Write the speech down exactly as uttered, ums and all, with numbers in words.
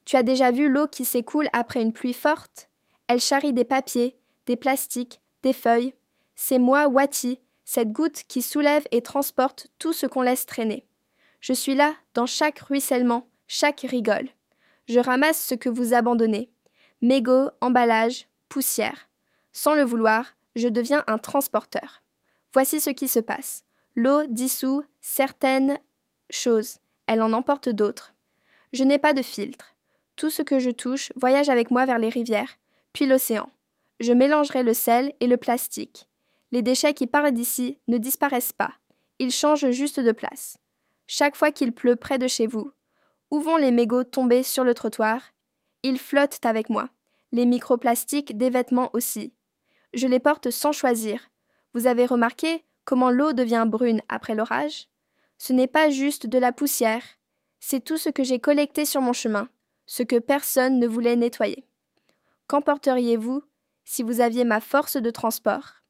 Tu as déjà vu l'eau qui s'écoule après une pluie forte? Elle charrie des papiers, des plastiques, des feuilles. C'est moi, Wati, cette goutte qui soulève et transporte tout ce qu'on laisse traîner. Je suis là, dans chaque ruissellement, chaque rigole. Je ramasse ce que vous abandonnez. Mégots, emballages, poussière. Sans le vouloir, je deviens un transporteur. Voici ce qui se passe. L'eau dissout certaines choses. Elle en emporte d'autres. Je n'ai pas de filtre. Tout ce que je touche voyage avec moi vers les rivières, puis l'océan. Je mélangerai le sel et le plastique. Les déchets qui partent d'ici ne disparaissent pas. Ils changent juste de place. Chaque fois qu'il pleut près de chez vous, où vont les mégots tomber sur le trottoir? Ils flottent avec moi. Les microplastiques des vêtements aussi. Je les porte sans choisir. Vous avez remarqué comment l'eau devient brune après l'orage? Ce n'est pas juste de la poussière. C'est tout ce que j'ai collecté sur mon chemin, ce que personne ne voulait nettoyer. Qu'emporteriez-vous si vous aviez ma force de transport?